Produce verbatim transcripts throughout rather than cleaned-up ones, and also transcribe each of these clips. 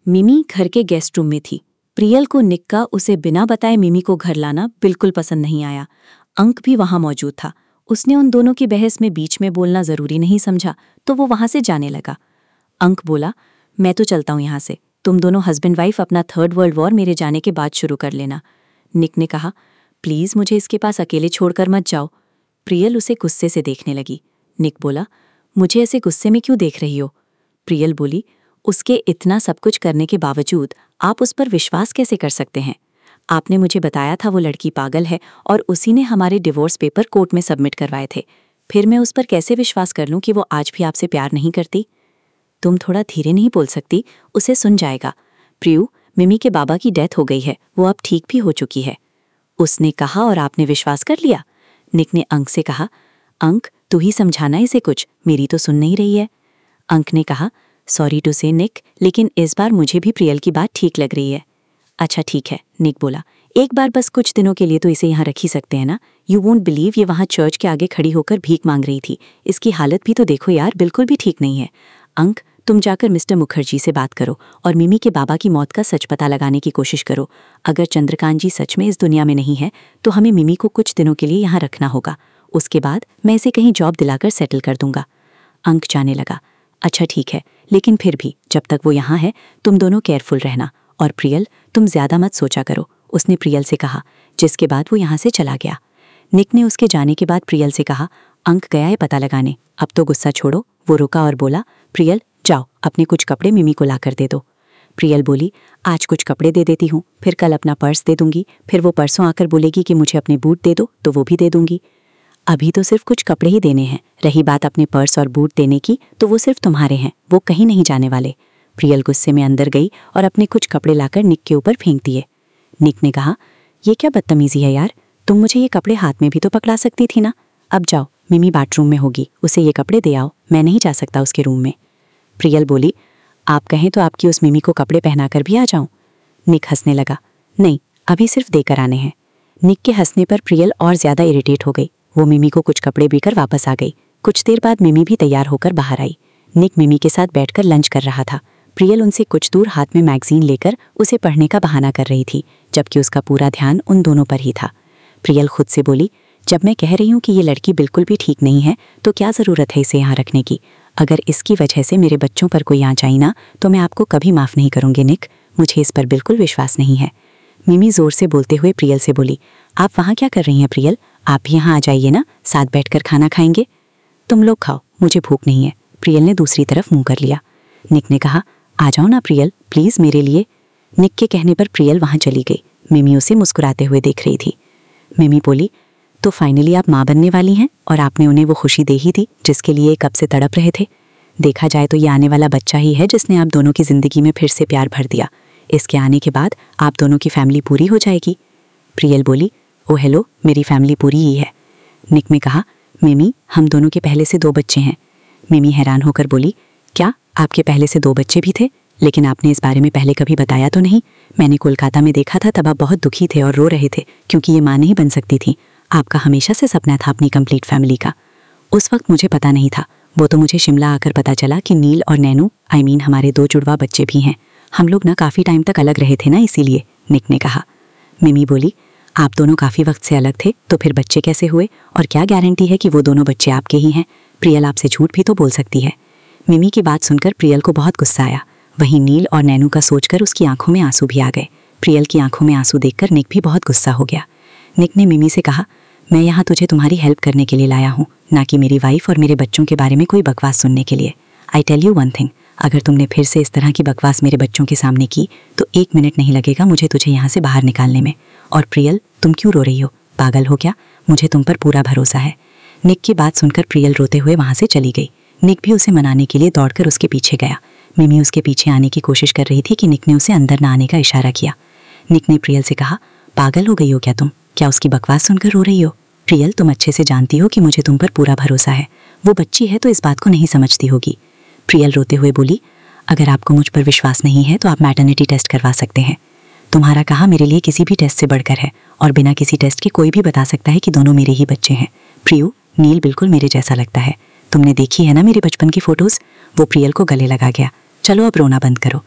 मिमी घर के गेस्ट रूम में थी। प्रियल को निक का उसे बिना बताए मिमी को घर लाना बिल्कुल पसंद नहीं आया। अंक भी वहां मौजूद था। उसने उन दोनों की बहस में बीच में बोलना जरूरी नहीं समझा, तो वो वहां से जाने लगा। अंक बोला, मैं तो चलता हूं यहाँ से, तुम दोनों हस्बैंड वाइफ अपना थर्ड वर्ल्ड वॉर मेरे जाने के बाद शुरू कर लेना। निक ने कहा, प्लीज मुझे इसके पास अकेले छोड़कर मत जाओ। प्रियल उसे गुस्से से देखने लगी। निक बोला, मुझे ऐसे गुस्से में क्यों देख रही हो? प्रियल बोली, उसके इतना सब कुछ करने के बावजूद आप उस पर विश्वास कैसे कर सकते हैं? आपने मुझे बताया था वो लड़की पागल है और उसी ने हमारे डिवोर्स पेपर कोर्ट में सबमिट करवाए थे। फिर मैं उस पर कैसे विश्वास कर लूं कि वो आज भी आपसे प्यार नहीं करती? तुम थोड़ा धीरे नहीं बोल सकती? उसे सुन जाएगा। प्रियू, मिमी के बाबा की डेथ हो गई है, वो अब ठीक भी हो चुकी है। उसने कहा और आपने विश्वास कर लिया? निक ने अंक से कहा, अंक तू ही समझाना इसे कुछ, मेरी तो सुन नहीं रही है। अंक ने कहा, सॉरी टू से निक, लेकिन इस बार मुझे भी प्रियल की बात ठीक लग रही है। अच्छा ठीक है, निक बोला, एक बार बस कुछ दिनों के लिए तो इसे यहाँ रख ही सकते हैं ना? यू वोंट बिलीव, ये वहाँ चर्च के आगे खड़ी होकर भीख मांग रही थी। इसकी हालत भी तो देखो यार, बिल्कुल भी ठीक नहीं है। अंक, तुम जाकर मिस्टर मुखर्जी से बात करो और मिमी के बाबा की मौत का सच पता लगाने की कोशिश करो। अगर चंद्रकांत जी सच में इस दुनिया में नहीं है तो हमें मिमी को कुछ दिनों के लिए यहाँ रखना होगा। उसके बाद मैं इसे कहीं जॉब दिलाकर सेटल कर दूंगा। अंक जाने लगा। अच्छा ठीक है, लेकिन फिर भी जब तक वो यहाँ है तुम दोनों केयरफुल रहना। और प्रियल, तुम ज्यादा मत सोचा करो, उसने प्रियल से कहा, जिसके बाद वो यहाँ से चला गया। निक ने उसके जाने के बाद प्रियल से कहा, अंक गया है पता लगाने, अब तो गुस्सा छोड़ो। वो रुका और बोला, प्रियल जाओ, अपने कुछ कपड़े मिमी को ला कर दे दो। प्रियल बोली, आज कुछ कपड़े दे देती हूँ, फिर कल अपना पर्स दे दूंगी, फिर वो परसों आकर बोलेगी कि मुझे अपने बूट दे दो तो वो भी दे दूंगी। अभी तो सिर्फ कुछ कपड़े ही देने हैं, रही बात अपने पर्स और बूट देने की तो वो सिर्फ तुम्हारे हैं, वो कहीं नहीं जाने वाले। प्रियल गुस्से में अंदर गई और अपने कुछ कपड़े लाकर निक के ऊपर फेंक दिए। निक ने कहा, ये क्या बदतमीजी है यार, तुम मुझे ये कपड़े हाथ में भी तो पकड़ा सकती थी ना। अब जाओ, मिमी बाथरूम में होगी, उसे ये कपड़े दे आओ, मैं नहीं जा सकता उसके रूम में। प्रियल बोली, आप कहें तो आपकी उस मिमी को कपड़े पहनाकर भी आ जाऊं? निक हंसने लगा, नहीं, अभी सिर्फ देकर आने हैं। निक के हंसने पर प्रियल और ज्यादा इरिटेट हो गई। वो मिमी को कुछ कपड़े देकर वापस आ गई। कुछ देर बाद मिमी भी तैयार होकर बाहर आई। निक मिमी के साथ बैठकर लंच कर रहा था। प्रियल उनसे कुछ दूर हाथ में मैगजीन लेकर उसे पढ़ने का बहाना कर रही थी, जबकि उसका पूरा ध्यान उन दोनों पर ही था। प्रियल खुद से बोली, जब मैं कह रही हूँ कि ये लड़की बिल्कुल भी ठीक नहीं है तो क्या ज़रूरत है इसे यहाँ रखने की? अगर इसकी वजह से मेरे बच्चों पर कोई आँच आई ना तो मैं आपको कभी माफ़ नहीं करूँगी निक, मुझे इस पर बिल्कुल विश्वास नहीं है। मिमी ज़ोर से बोलते हुए प्रियल से बोली, आप वहाँ क्या कर रही हैं प्रियल? आप भी यहाँ आ जाइए ना, साथ बैठकर खाना खाएंगे। तुम लोग खाओ, मुझे भूख नहीं है। प्रियल ने दूसरी तरफ मुंह कर लिया। निक ने कहा, आ जाओ ना प्रियल, प्लीज़ मेरे लिए। निक के कहने पर प्रियल वहाँ चली गई। मिमी उसे मुस्कुराते हुए देख रही थी। मिमी बोली, तो फाइनली आप माँ बनने वाली हैं और आपने उन्हें वो खुशी दे ही दी जिसके लिए कब से तड़प रहे थे। देखा जाए तो ये आने वाला बच्चा ही है जिसने आप दोनों की ज़िंदगी में फिर से प्यार भर दिया। इसके आने के बाद आप दोनों की फैमिली पूरी हो जाएगी। प्रियल बोली, ओ हेलो, मेरी फैमिली पूरी ही है। निक ने कहा, मिमी हम दोनों के पहले से दो बच्चे हैं। मिमी हैरान होकर बोली, क्या आपके पहले से दो बच्चे भी थे? लेकिन आपने इस बारे में पहले कभी बताया तो नहीं। मैंने कोलकाता में देखा था, तब आप बहुत दुखी थे और रो रहे थे क्योंकि ये माँ नहीं बन सकती थी। आपका हमेशा से सपना था अपनी कंप्लीट फैमिली का। उस वक्त मुझे पता नहीं था, वो तो मुझे शिमला आकर पता चला कि नील और नैनू, आई मीन हमारे दो जुड़वा बच्चे भी हैं। हम लोग ना काफ़ी टाइम तक अलग रहे थे ना, इसीलिए। निक ने कहा। मिमी बोली, आप दोनों काफ़ी वक्त से अलग थे तो फिर बच्चे कैसे हुए और क्या गारंटी है कि वो दोनों बच्चे आपके ही हैं? प्रियल आपसे झूठ भी तो बोल सकती है। मिमी की बात सुनकर प्रियल को बहुत गुस्सा आया। वहीं नील और नैनू का सोचकर उसकी आंखों में आंसू भी आ गए। प्रियल की आंखों में आंसू देखकर निक भी बहुत गुस्सा हो गया। निक ने मिमी से कहा, मैं यहाँ तुझे तुम्हारी हेल्प करने के लिए लाया हूँ, ना कि मेरी वाइफ और मेरे बच्चों के बारे में कोई बकवास सुनने के लिए। I tell you one thing, अगर तुमने फिर से इस तरह की बकवास मेरे बच्चों के सामने की तो एक मिनट नहीं लगेगा मुझे तुझे यहाँ से बाहर निकालने में। और प्रियल, तुम क्यों रो रही हो? पागल हो क्या? मुझे तुम पर पूरा भरोसा है। निक की बात सुनकर प्रियल रोते हुए वहाँ से चली गई। निक भी उसे मनाने के लिए दौड़कर उसके पीछे गया। मिमी उसके पीछे आने की कोशिश कर रही थी कि निक ने उसे अंदर न आने का इशारा किया। निक ने प्रियल से कहा, पागल हो गई हो क्या तुम? क्या उसकी बकवास सुनकर रो रही हो? प्रियल, तुम अच्छे से जानती हो कि मुझे तुम पर पूरा भरोसा है। वो बच्ची है तो इस बात को नहीं समझती होगी। प्रियल रोते हुए बोली, अगर आपको मुझ पर विश्वास नहीं है तो आप मैटरनिटी टेस्ट करवा सकते हैं। तुम्हारा कहा मेरे लिए किसी भी टेस्ट से बढ़कर है और बिना किसी टेस्ट के कोई भी बता सकता है कि दोनों मेरे ही बच्चे हैं। प्रियू, नील बिल्कुल मेरे जैसा लगता है। तुमने देखी है ना मेरे बचपन की फ़ोटोज़? वो प्रियल को गले लगा गया। चलो अब रोना बंद करो।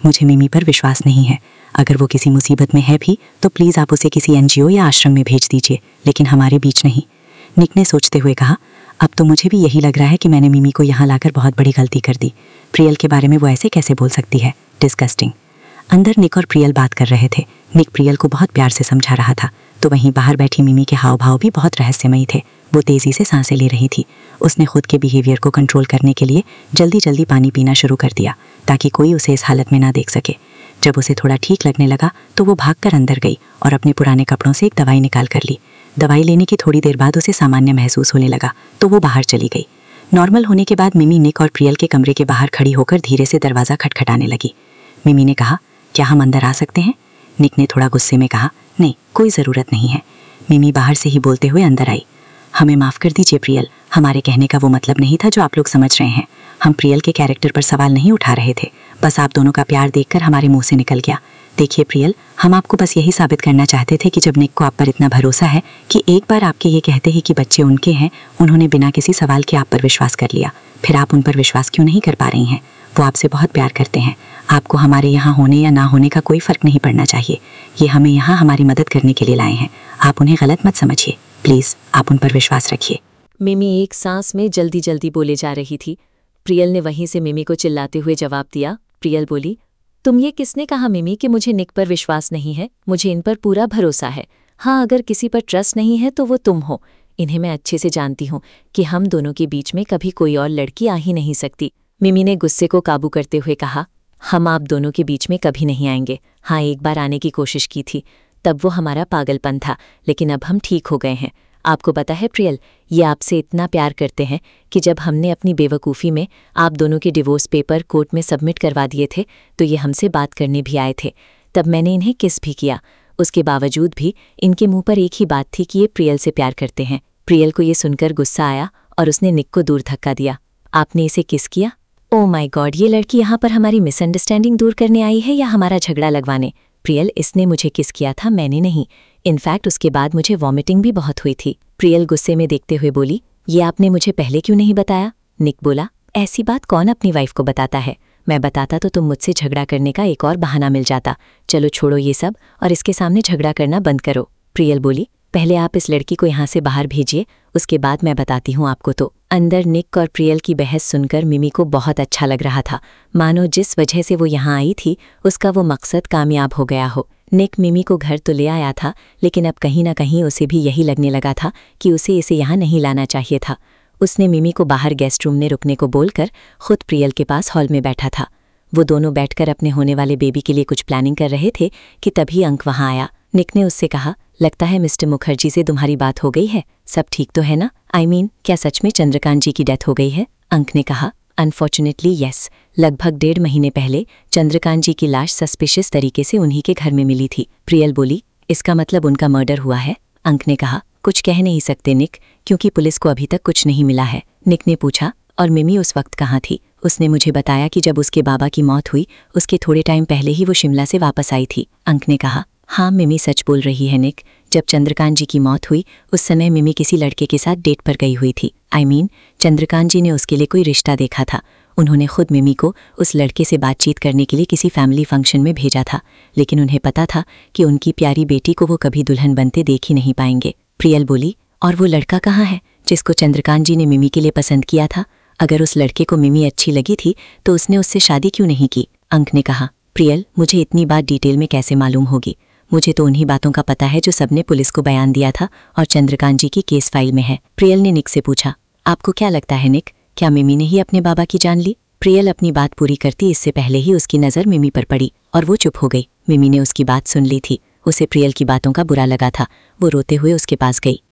मुझे मिमी पर विश्वास नहीं है। अगर वो किसी मुसीबत में है भी तो प्लीज़ आप उसे किसी एनजीओ या आश्रम में भेज दीजिए, लेकिन हमारे बीच नहीं। निक ने सोचते हुए कहा, अब तो मुझे भी यही लग रहा है कि मैंने मिमी को यहाँ लाकर बहुत बड़ी गलती कर दी। प्रियल के बारे में वो ऐसे कैसे बोल सकती है, डिस्गस्टिंग। अंदर निक और प्रियल बात कर रहे थे। निक प्रियल को बहुत प्यार से समझा रहा था, तो वहीं बाहर बैठी मिमी के हाव भाव भी बहुत रहस्यमयी थे। वो तेज़ी से सांसें ले रही थी। उसने खुद के बिहेवियर को कंट्रोल करने के लिए जल्दी जल्दी पानी पीना शुरू कर दिया, ताकि कोई उसे इस हालत में ना देख सके। जब उसे थोड़ा ठीक लगने लगा तो वो भागकर अंदर गई और अपने पुराने कपड़ों से एक दवाई निकाल कर ली। दवाई लेने की थोड़ी देर बाद उसे सामान्य महसूस होने लगा, तो वो बाहर चली गई। नॉर्मल होने के बाद मिमी निक और प्रियल के कमरे के बाहर खड़ी होकर धीरे से दरवाज़ा खटखटाने लगी। मिमी ने कहा, क्या हम अंदर आ सकते हैं? निक ने थोड़ा गुस्से में कहा, नहीं, कोई ज़रूरत नहीं है। मिमी बाहर से ही बोलते हुए अंदर आई। हमें माफ़ कर दीजिए प्रियल, हमारे कहने का वो मतलब नहीं था जो आप लोग समझ रहे हैं। हम प्रियल के कैरेक्टर पर सवाल नहीं उठा रहे थे, बस आप दोनों का प्यार देखकर हमारे मुंह से निकल गया। देखिए प्रियल, हम आपको बस यही साबित करना चाहते थे कि जब निक को आप पर इतना भरोसा है कि एक बार आपके ये कहते ही कि बच्चे उनके हैं, उन्होंने बिना किसी सवाल के आप पर विश्वास कर लिया, फिर आप उन पर विश्वास क्यों नहीं कर पा रही हैं? वो आपसे बहुत प्यार करते हैं। आपको हमारे यहाँ होने या ना होने का कोई फ़र्क नहीं पड़ना चाहिए। ये हमें यहाँ हमारी मदद करने के लिए लाए हैं। आप उन्हें गलत मत समझिए, प्लीज़ आप उन पर विश्वास रखिए। मिमी एक सांस में जल्दी जल्दी बोले जा रही थी। प्रियल ने वहीं से मिमी को चिल्लाते हुए जवाब दिया। प्रियल बोली, तुम ये किसने कहा मिमी कि मुझे निक पर विश्वास नहीं है? मुझे इन पर पूरा भरोसा है। हाँ, अगर किसी पर ट्रस्ट नहीं है तो वो तुम हो। इन्हें मैं अच्छे से जानती हूँ कि हम दोनों के बीच में कभी कोई और लड़की आ ही नहीं सकती। मिमी ने गुस्से को काबू करते हुए कहा, हम आप दोनों के बीच में कभी नहीं आएंगे। हाँ, एक बार आने की कोशिश की थी, तब वो हमारा पागलपन था, लेकिन अब हम ठीक हो गए हैं। आपको पता है प्रियल, ये आपसे इतना प्यार करते हैं कि जब हमने अपनी बेवकूफ़ी में आप दोनों के डिवोर्स पेपर कोर्ट में सबमिट करवा दिए थे तो ये हमसे बात करने भी आए थे। तब मैंने इन्हें किस भी किया। उसके बावजूद भी इनके मुंह पर एक ही बात थी कि ये प्रियल से प्यार करते हैं। प्रियल को ये सुनकर गुस्सा आया और उसने निक को दूर धक्का दिया। आपने इसे किस किया? ओह माय गॉड, ये लड़की यहाँ पर हमारी मिसअंडरस्टैंडिंग दूर करने आई है या हमारा झगड़ा लगवाने? प्रियल, इसने मुझे किस किया था, मैंने नहीं। इनफैक्ट उसके बाद मुझे वॉमिटिंग भी बहुत हुई थी। प्रियल गुस्से में देखते हुए बोली, ये आपने मुझे पहले क्यों नहीं बताया? निक बोला, ऐसी बात कौन अपनी वाइफ को बताता है? मैं बताता तो तुम मुझसे झगड़ा करने का एक और बहाना मिल जाता। चलो छोड़ो ये सब और इसके सामने झगड़ा करना बंद करो। प्रियल बोली, पहले आप इस लड़की को यहाँ से बाहर भेजिए, उसके बाद मैं बताती हूँ आपको। तो अंदर निक और प्रियल की बहस सुनकर मिमी को बहुत अच्छा लग रहा था, मानो जिस वजह से वो यहाँ आई थी उसका वो मकसद कामयाब हो गया हो। निक मिमी को घर तो ले आया था, लेकिन अब कहीं ना कहीं उसे भी यही लगने लगा था कि उसे इसे यहाँ नहीं लाना चाहिए था। उसने मिमी को बाहर गेस्ट रूम में रुकने को बोलकर खुद प्रियल के पास हॉल में बैठा था। वो दोनों बैठकर अपने होने वाले बेबी के लिए कुछ प्लानिंग कर रहे थे कि तभी अंक वहाँ आया। निक ने उससे कहा, लगता है मिस्टर मुखर्जी से तुम्हारी बात हो गई है, सब ठीक तो है ना? आई I मीन mean, क्या सच में चंद्रकांत जी की डेथ हो गई है? अंक ने कहा, अनफॉर्चुनेटली यस। लगभग डेढ़ महीने पहले चंद्रकांत जी की लाश सस्पिशियस तरीके से उन्हीं के घर में मिली थी। प्रियल बोली, इसका मतलब उनका मर्डर हुआ है? अंक ने कहा, कुछ कह नहीं सकते निक, क्योंकि पुलिस को अभी तक कुछ नहीं मिला है। निक ने पूछा, और मिमी उस वक्त कहाँ थी? उसने मुझे बताया कि जब उसके बाबा की मौत हुई उसके थोड़े टाइम पहले ही वो शिमला से वापस आई थी। अंक ने कहा, हाँ मिमी सच बोल रही है निक, जब चंद्रकांत जी की मौत हुई उस समय मिमी किसी लड़के के साथ डेट पर गई हुई थी। I I mean mean, Chandrakant ji ने उसके लिए कोई रिश्ता देखा था। उन्होंने खुद मिमी को उस लड़के से बातचीत करने के लिए किसी फैमिली फंक्शन में भेजा था, लेकिन उन्हें पता था कि उनकी प्यारी बेटी को वो कभी दुल्हन बनते देख ही नहीं पाएंगे। प्रियल बोली, और वो लड़का कहाँ है जिसको चंद्रकांत जी ने मिमी के लिए पसंद किया था? अगर उस लड़के को मिमी अच्छी लगी थी तो उसने उससे शादी क्यों नहीं की? अंक ने कहा, प्रियल मुझे इतनी बात डिटेल में कैसे मालूम होगी? मुझे तो उन्हीं बातों का पता है जो सबने पुलिस को बयान दिया था और चंद्रकांत जी की केस फाइल में है। प्रियल ने निक से पूछा, आपको क्या लगता है निक, क्या मिमी ने ही अपने बाबा की जान ली? प्रियल अपनी बात पूरी करती इससे पहले ही उसकी नज़र मिमी पर पड़ी और वो चुप हो गई। मिमी ने उसकी बात सुन ली थी। उसे प्रियल की बातों का बुरा लगा था। वो रोते हुए उसके पास गई।